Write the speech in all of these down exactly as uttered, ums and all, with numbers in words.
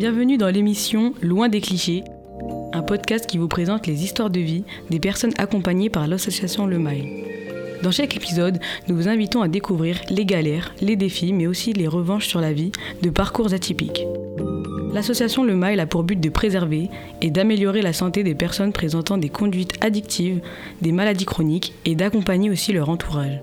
Bienvenue dans l'émission Loin des clichés, un podcast qui vous présente les histoires de vie des personnes accompagnées par l'association Le Mail. Dans chaque épisode, nous vous invitons à découvrir les galères, les défis, mais aussi les revanches sur la vie de parcours atypiques. L'association Le Mail a pour but de préserver et d'améliorer la santé des personnes présentant des conduites addictives, des maladies chroniques et d'accompagner aussi leur entourage.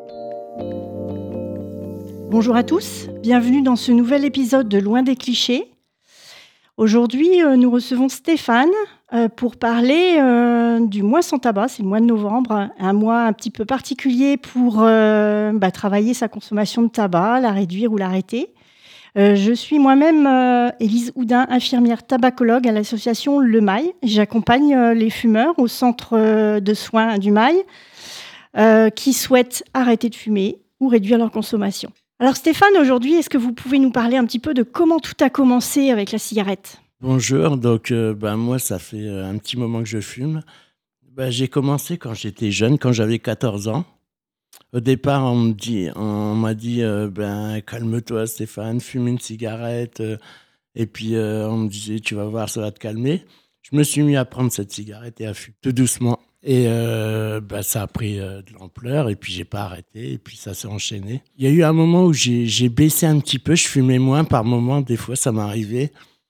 Bonjour à tous, bienvenue dans ce nouvel épisode de Loin des clichés. Aujourd'hui, euh, nous recevons Stéphane euh, pour parler euh, du mois sans tabac, c'est le mois de novembre, un mois un petit peu particulier pour euh, bah, travailler sa consommation de tabac, la réduire ou l'arrêter. Euh, je suis moi-même euh, Élise Houdin, infirmière tabacologue à l'association Le Mail. J'accompagne euh, les fumeurs au centre euh, de soins du Mail euh, qui souhaitent arrêter de fumer ou réduire leur consommation. Alors Stéphane, aujourd'hui, est-ce que vous pouvez nous parler un petit peu de comment tout a commencé avec la cigarette ? Bonjour, donc euh, ben, moi ça fait euh, un petit moment que je fume. Ben, j'ai commencé quand j'étais jeune, quand j'avais quatorze ans. Au départ, on, me dit, on m'a dit euh, ben, calme-toi Stéphane, fume une cigarette. euh, et puis euh, on me disait tu vas voir, ça va te calmer. Je me suis mis à prendre cette cigarette et à fumer tout doucement. Et euh, ben, ça a pris euh, de l'ampleur et puis j'ai pas arrêté et puis ça s'est enchaîné. Il y a eu un moment où j'ai, j'ai baissé un petit peu, je fumais moins par moment, des fois ça m'arrivait.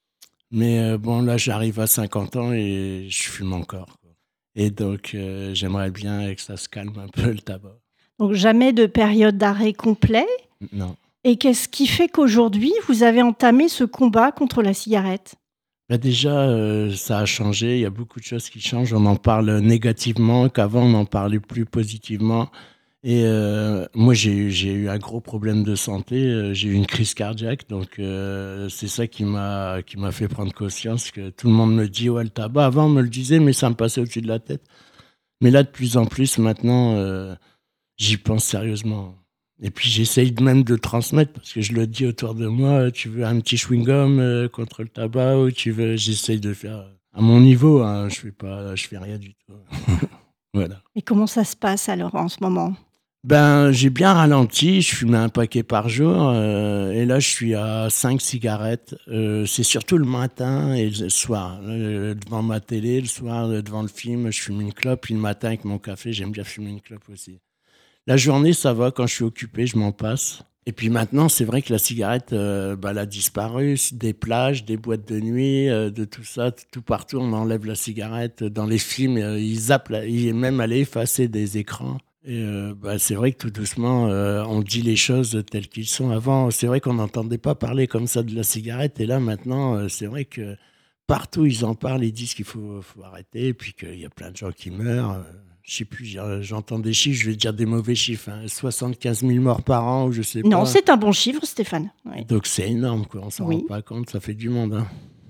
Mais euh, bon, là, j'arrive à cinquante ans et je fume encore. Quoi. Et donc, euh, j'aimerais bien que ça se calme un peu, le tabac. Donc jamais de période d'arrêt complet. Non. Et qu'est-ce qui fait qu'aujourd'hui, vous avez entamé ce combat contre la cigarette ? Bah déjà, euh, ça a changé. Il y a beaucoup de choses qui changent. On en parle négativement, qu'avant, on en parlait plus positivement. Et euh, moi, j'ai eu, j'ai eu un gros problème de santé. Euh, J'ai eu une crise cardiaque. Donc, euh, c'est ça qui m'a, qui m'a fait prendre conscience que tout le monde me dit « Ouais, le tabac ». Avant, on me le disait, mais ça me passait au-dessus de la tête. Mais là, de plus en plus, maintenant, euh, j'y pense sérieusement. Et puis, j'essaye même de transmettre, parce que je le dis autour de moi, tu veux un petit chewing-gum euh, contre le tabac ou tu veux... J'essaye de faire à mon niveau. Hein, je fais pas, je fais rien du tout. Voilà. Et comment ça se passe alors en ce moment ? Ben, j'ai bien ralenti, je fumais un paquet par jour euh, et là je suis à cinq cigarettes. Euh, c'est surtout le matin et le soir. Euh, devant ma télé, le soir, euh, devant le film, je fume une clope. Puis le matin avec mon café, j'aime bien fumer une clope aussi. La journée, ça va, quand je suis occupé, je m'en passe. Et puis maintenant, c'est vrai que la cigarette, euh, ben, elle a disparu. Des plages, des boîtes de nuit, euh, de tout ça, tout partout, on enlève la cigarette. Dans les films, euh, ils zappent, la- ils, même à effacer des écrans. Et euh, bah, c'est vrai que tout doucement, euh, on dit les choses telles qu'elles sont. Avant, c'est vrai qu'on n'entendait pas parler comme ça de la cigarette. Et là, maintenant, euh, c'est vrai que partout, ils en parlent, ils disent qu'il faut, faut arrêter. Et puis qu'il y a plein de gens qui meurent. Euh, je sais plus, j'ai- j'entends des chiffres, je vais dire des mauvais chiffres. Hein, soixante-quinze mille morts par an, ou je sais pas. Non, c'est un bon chiffre, Stéphane. Ouais. Donc c'est énorme, quoi. On s'en Oui. rend pas compte, ça fait du monde. Hein.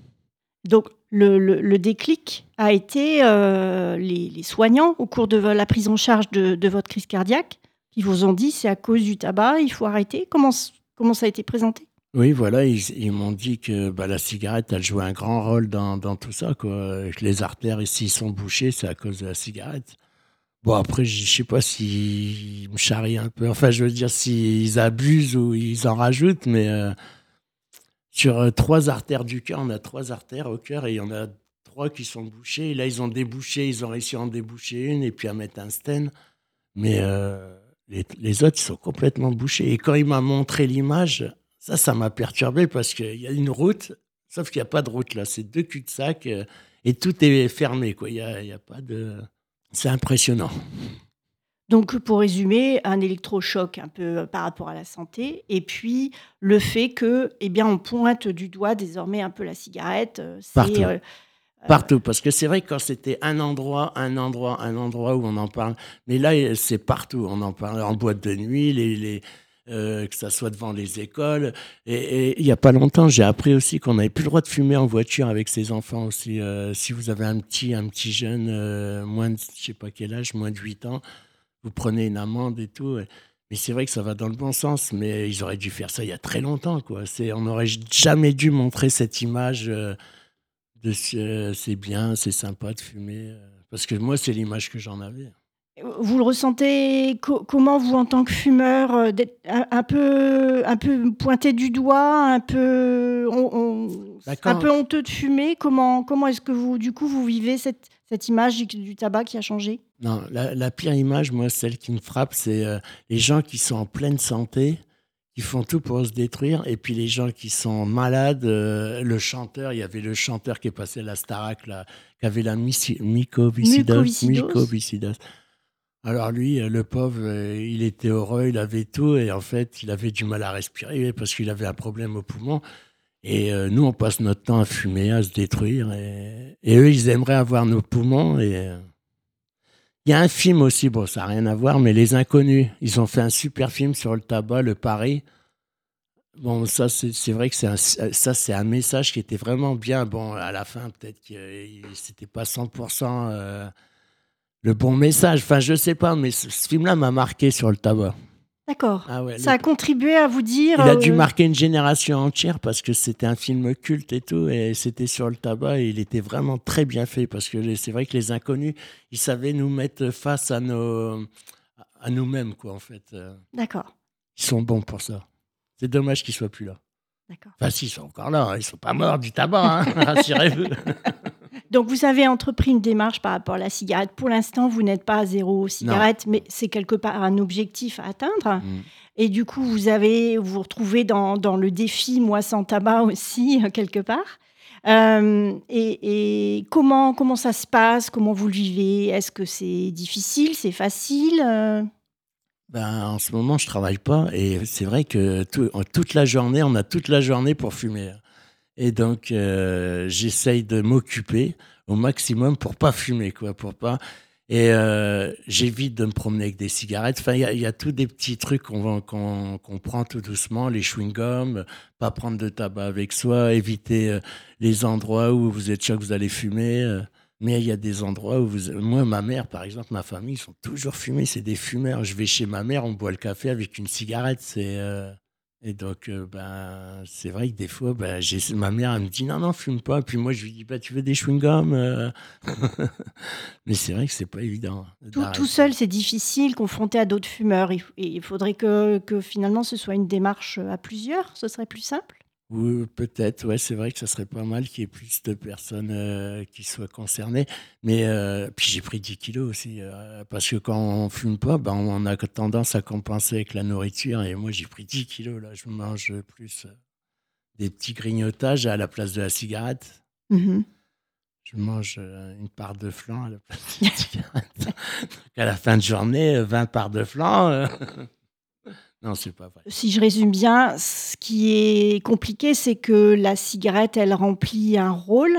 Donc, le, le- le déclic a été euh, les, les soignants au cours de la prise en charge de, de votre crise cardiaque qui vous ont dit c'est à cause du tabac, il faut arrêter. Comment, s- comment ça a été présenté ? Oui, voilà, ils, ils m'ont dit que bah, la cigarette, elle jouait un grand rôle dans, dans tout ça, quoi. Que les artères ici sont bouchées, c'est à cause de la cigarette. Bon, après, je sais pas s'ils me charrient un peu. Enfin, je veux dire, s'ils abusent ou ils en rajoutent, mais euh, sur euh, trois artères du cœur, on a trois artères au cœur et il y en a trois qui sont bouchées. Et là, ils ont débouché, ils ont réussi à en déboucher une et puis à mettre un stent. Mais euh, les, les autres, ils sont complètement bouchés. Et quand il m'a montré l'image, ça, ça m'a perturbé parce qu'il y a une route, sauf qu'il n'y a pas de route là. C'est deux cul-de-sac euh, et tout est fermé, quoi. Il y a, il y a pas de... C'est impressionnant. Donc, pour résumer, un électrochoc un peu euh, par rapport à la santé, et puis le fait que, eh bien, on pointe du doigt désormais un peu la cigarette. euh, C'est, Partout. euh, Partout, parce que c'est vrai que quand c'était un endroit, un endroit, un endroit où on en parle, mais là, c'est partout. On en parle en boîte de nuit, les, les, euh, que ça soit devant les écoles. Et, et il n'y a pas longtemps, j'ai appris aussi qu'on n'avait plus le droit de fumer en voiture avec ses enfants aussi. Euh, si vous avez un petit, un petit jeune, euh, moins de, je sais pas quel âge, moins de huit ans, vous prenez une amende et tout. Mais c'est vrai que ça va dans le bon sens, mais ils auraient dû faire ça il y a très longtemps, quoi. C'est, on n'aurait jamais dû montrer cette image... Euh, de, euh, c'est bien, c'est sympa de fumer. euh, parce que moi, c'est l'image que j'en avais. Vous le ressentez co- comment, vous, en tant que fumeur, euh, d'être un, un peu, un peu pointé du doigt, un peu, on- on- Bah, un quand- peu honteux de fumer? Comment, comment est-ce que vous, du coup, vous vivez cette, cette image du, du tabac qui a changé? Non, la, la pire image, moi, celle qui me frappe, c'est euh, les gens qui sont en pleine santé, qui font tout pour se détruire, et puis les gens qui sont malades. euh, le chanteur, il y avait le chanteur qui est passé à la Starac, là, qui avait la myci- mycoviscidose. Mucoviscidose. mycoviscidose. Alors lui, euh, le pauvre, euh, il était heureux, il avait tout, et en fait, il avait du mal à respirer parce qu'il avait un problème au poumon. Et euh, nous, on passe notre temps à fumer, à se détruire, et, et eux, ils aimeraient avoir nos poumons. Et euh, il y a un film aussi, bon, ça n'a rien à voir, mais Les Inconnus, ils ont fait un super film sur le tabac, le Paris. Bon, ça, c'est c'est vrai que c'est un, ça, c'est un message qui était vraiment bien. Bon, à la fin, peut-être que euh, c'était pas cent pour cent euh, le bon message. Enfin, je sais pas, mais ce, ce film-là m'a marqué sur le tabac. D'accord. Ah ouais, Ça le- a contribué à vous dire... il a dû euh, marquer une génération entière parce que c'était un film culte et tout, et c'était sur le tabac, et il était vraiment très bien fait parce que les- c'est vrai que Les Inconnus, ils savaient nous mettre face à nos, à nous-mêmes, quoi, en fait. Euh, D'accord, Ils sont bons pour ça. C'est dommage qu'ils soient plus là. d'accord. Enfin, si, ils sont encore là, hein. Ils sont pas morts du tabac, hein. Rassurez-vous. Donc, vous avez entrepris une démarche par rapport à la cigarette. Pour l'instant, vous n'êtes pas à zéro cigarette, mais c'est quelque part un objectif à atteindre. Mm. Et du coup, vous avez, vous vous retrouvez dans, dans le défi Moi sans tabac aussi, quelque part. Euh, et et comment, comment ça se passe? Comment vous le vivez? Est-ce que c'est difficile? C'est facile? Euh, Ben, en ce moment, je travaille pas, et c'est vrai que tout- toute la journée, on a toute la journée pour fumer. Et donc, euh, j'essaye de m'occuper au maximum pour pas fumer, quoi, pour pas. Et euh, j'évite de me promener avec des cigarettes. Enfin, il y, a- il y a tous des petits trucs qu'on va- qu'on qu'on prend tout doucement, les chewing-gums, pas prendre de tabac avec soi, éviter euh, les endroits où vous êtes sûr que vous allez fumer. euh. Mais il y a des endroits où vous... Moi, ma mère, par exemple, ma famille, ils sont toujours fumés, c'est des fumeurs. Je vais chez ma mère, on boit le café avec une cigarette, c'est... euh, Et donc, euh, ben, c'est vrai que des fois, ben, j'ai... ma mère, elle me dit non, non, fume pas. Puis moi, je lui dis, bah, tu veux des chewing-gums euh Mais c'est vrai que c'est pas évident tout, d'arrêter. tout seul, c'est difficile, confronté à d'autres fumeurs. Il, et il faudrait que, que finalement ce soit une démarche à plusieurs. Ce serait plus simple. Oui, peut-être, ouais, c'est vrai que ça serait pas mal qu'il y ait plus de personnes euh, qui soient concernées. Mais euh, puis j'ai pris dix kilos aussi, euh, parce que quand on fume pas, ben, on a tendance à compenser avec la nourriture. Et moi, j'ai pris dix kilos, là. Je mange plus euh, des petits grignotages à la place de la cigarette. Mhm. Je mange euh, une part de flan à la place de la cigarette. Donc à la fin de journée, euh, vingt parts de flan. euh, Non, c'est pas vrai. Si je résume bien, ce qui est compliqué, c'est que la cigarette, elle remplit un rôle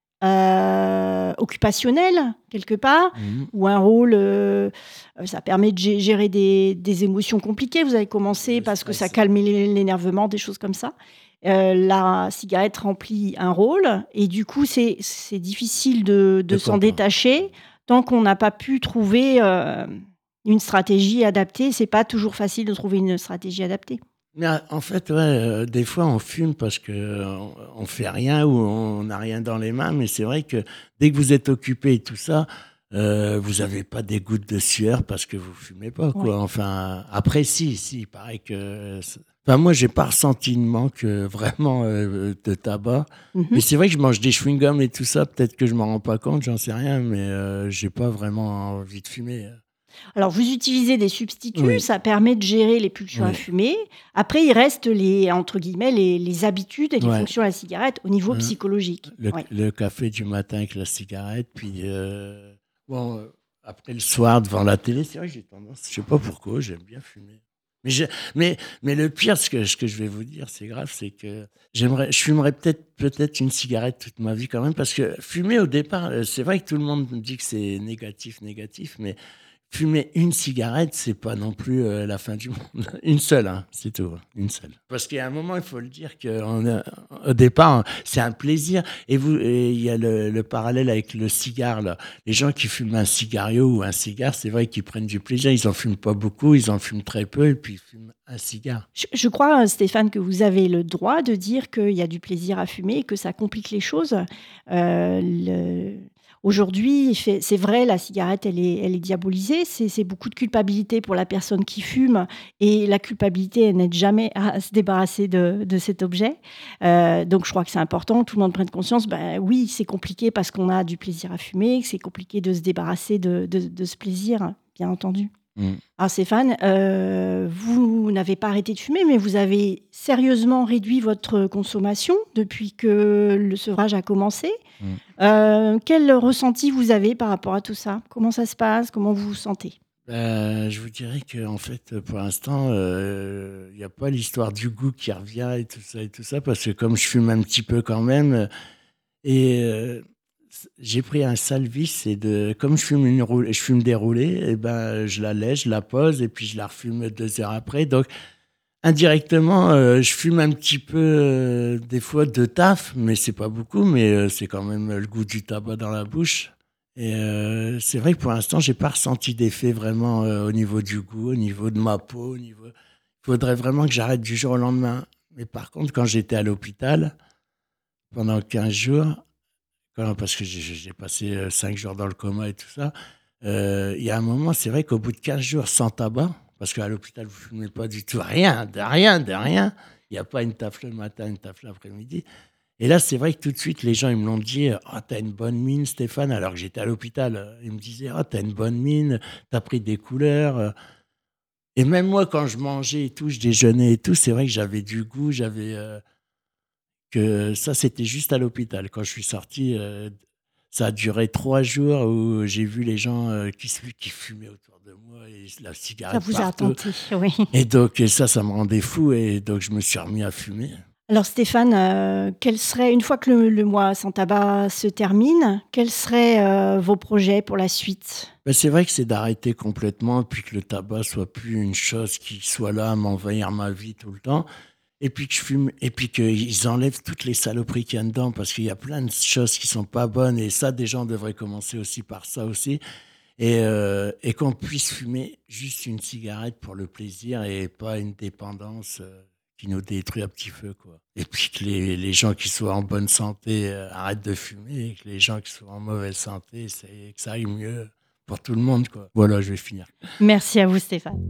euh, occupationnel, quelque part, Mhm. ou un rôle, euh, ça permet de gé- gérer des, des émotions compliquées. Vous avez commencé Le parce que ça stress. calmait l'é- l'énervement, des choses comme ça. Euh, la cigarette remplit un rôle, et du coup, c'est c'est difficile de, de De s'en comprendre. détacher tant qu'on n'a pas pu trouver euh, une stratégie adaptée. C'est pas toujours facile de trouver une stratégie adaptée. Mais euh, en fait, ouais, euh, des fois, on fume parce qu'on on fait rien ou on n'a rien dans les mains. Mais c'est vrai que dès que vous êtes occupé et tout ça, euh, vous n'avez pas des gouttes de sueur parce que vous fumez pas, quoi. Ouais. Enfin, après, si, si, il paraît que... c'est- Enfin, moi, j'ai pas ressenti de manque euh, vraiment euh, de tabac. Mhm. Mais c'est vrai que je mange des chewing-gums et tout ça. Peut-être que je m'en rends pas compte, j'en sais rien. Mais euh, j'ai pas vraiment envie de fumer. Alors, vous utilisez des substituts, Oui. ça permet de gérer les pulsions à Oui. fumer. Après, il reste les, entre guillemets, les, les habitudes et les Ouais. fonctions à la cigarette au niveau Hein. psychologique. Le, Ouais. le café du matin avec la cigarette, puis euh, bon, euh, après le soir devant la télé, c'est vrai que j'ai tendance, je sais pas pourquoi, j'aime bien fumer. Mais, je- mais, mais le pire, ce que, ce que je vais vous dire, c'est grave, c'est que j'aimerais, je fumerais peut-être peut-être une cigarette toute ma vie quand même, parce que fumer au départ, euh, c'est vrai que tout le monde me dit que c'est négatif, négatif, mais fumer une cigarette, c'est pas non plus euh, la fin du monde. Une seule, hein, c'est tout, hein, une seule. Parce qu'il y a un moment, il faut le dire qu'au départ, c'est un plaisir. Et vous, et il y a le, le parallèle avec le cigare là. Les gens qui fument un cigario ou un cigare, c'est vrai qu'ils prennent du plaisir. Ils en fument pas beaucoup, ils en fument très peu, et puis ils fument un cigare. Je, je crois, Stéphane, que vous avez le droit de dire qu'il y a du plaisir à fumer et que ça complique les choses. Euh, le- Aujourd'hui, fait, c'est vrai, la cigarette, elle est, elle est diabolisée. C'est, c'est beaucoup de culpabilité pour la personne qui fume. Et la culpabilité, elle n'aide jamais à se débarrasser de, de cet objet. Euh, donc, je crois que c'est important que tout le monde prenne conscience. Ben, oui, c'est compliqué parce qu'on a du plaisir à fumer, que c'est compliqué de se débarrasser de, de, de ce plaisir, bien entendu. Mmh. Alors Stéphane, euh, vous n'avez pas arrêté de fumer, mais vous avez sérieusement réduit votre consommation depuis que le sevrage a commencé. Mmh. Euh, quel ressenti vous avez par rapport à tout ça ? Comment ça se passe ? Comment vous vous sentez ? Euh, je vous dirais qu'en fait, pour l'instant, il euh, n'y a pas l'histoire du goût qui revient et tout ça, et tout ça, parce que comme je fume un petit peu quand même, et euh, j'ai pris un sale vice, et de, comme je fume, une roulée, je fume des roulées, et ben, je la laisse, je la pose, et puis je la refume deux heures après. Donc, indirectement, euh, je fume un petit peu, euh, des fois, de taf, mais c'est pas beaucoup, mais euh, c'est quand même le goût du tabac dans la bouche. Et euh, c'est vrai que pour l'instant, j'ai pas ressenti d'effet vraiment euh, au niveau du goût, au niveau de ma peau. Au niveau... Il faudrait vraiment que j'arrête du jour au lendemain. Mais par contre, quand j'étais à l'hôpital, pendant quinze jours, quand, parce que j'ai, j'ai passé euh, cinq jours dans le coma et tout ça, euh, il y a un moment, c'est vrai qu'au bout de quinze jours sans tabac, parce qu'à l'hôpital, vous ne fumez pas du tout rien, de rien, de rien. Il n'y a pas une tafle le matin, une tafle l'après-midi. Et là, c'est vrai que tout de suite, les gens, ils me l'ont dit, « Ah, oh, t'as une bonne mine, Stéphane », alors que j'étais à l'hôpital. Ils me disaient, « Ah, oh, t'as une bonne mine, t'as pris des couleurs. » Et même moi, quand je mangeais et tout, je déjeunais et tout, c'est vrai que j'avais du goût, j'avais... Euh, que ça, c'était juste à l'hôpital. Quand je suis sorti, euh, ça a duré trois jours où j'ai vu les gens euh, qui, qui fumaient autour de moi et la cigarette partout. Ça vous partout. a tenté, oui. Et donc, ça, ça me rendait fou et donc je me suis remis à fumer. Alors Stéphane, euh, quel serait, une fois que le, le mois sans tabac se termine, quels seraient euh, vos projets pour la suite ? Ben c'est vrai que c'est d'arrêter complètement, puis que le tabac soit plus une chose qui soit là à m'envahir ma vie tout le temps, et puis que je fume, et puis qu'ils enlèvent toutes les saloperies qu'il y a dedans, parce qu'il y a plein de choses qui sont pas bonnes, et ça, des gens devraient commencer aussi par ça aussi, et, euh, et qu'on puisse fumer juste une cigarette pour le plaisir et pas une dépendance. Euh, qui nous détruit à petit feu, quoi. Et puis que les, les gens qui sont en bonne santé euh, arrêtent de fumer, et que les gens qui sont en mauvaise santé, c'est, que ça aille mieux pour tout le monde, quoi. Voilà, je vais finir. Merci à vous, Stéphane.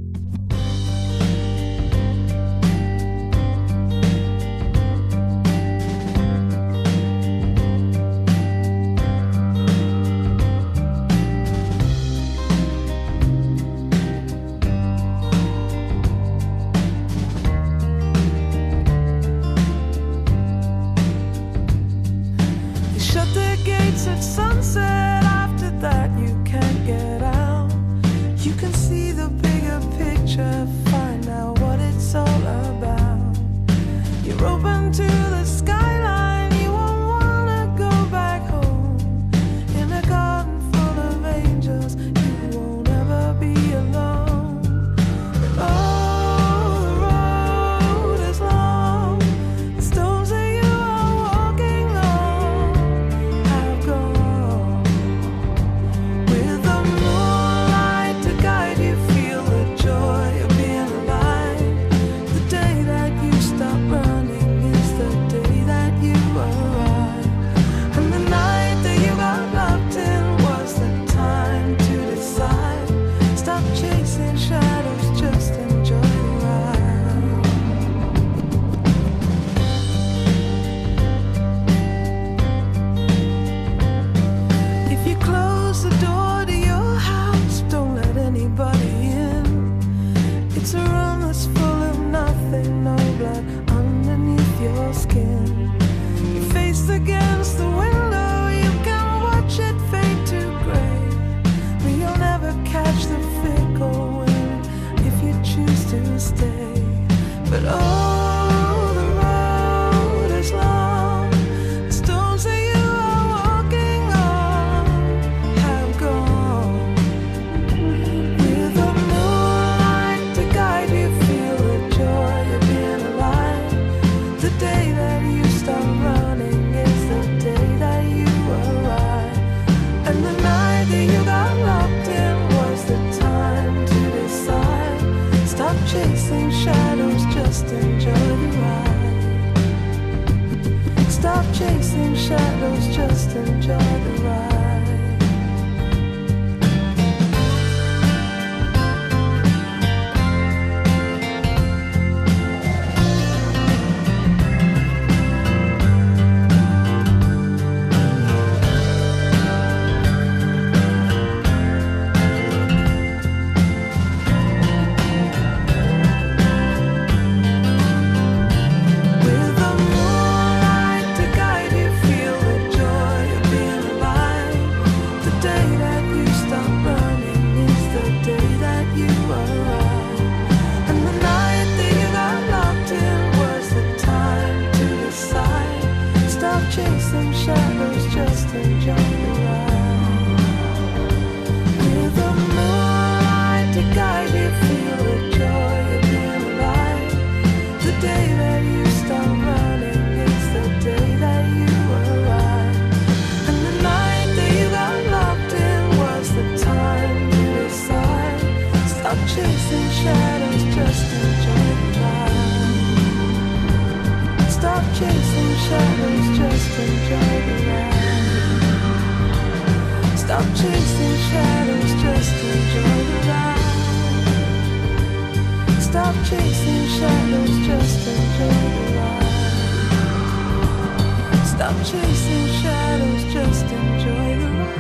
Stop chasing shadows, just enjoy the ride. chasing shadows, just enjoy the ride. Stop chasing shadows, just enjoy the ride.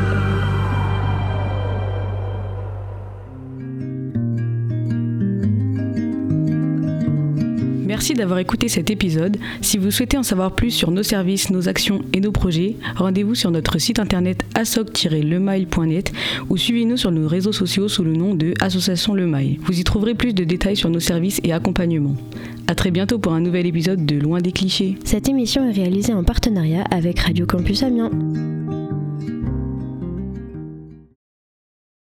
Merci d'avoir écouté cet épisode. Si vous souhaitez en savoir plus sur nos services, nos actions et nos projets, rendez-vous sur notre site internet asoc tiret lemail point net ou suivez-nous sur nos réseaux sociaux sous le nom de Association Le Mail. Vous y trouverez plus de détails sur nos services et accompagnements. À très bientôt pour un nouvel épisode de Loin des clichés. Cette émission est réalisée en partenariat avec Radio Campus Amiens.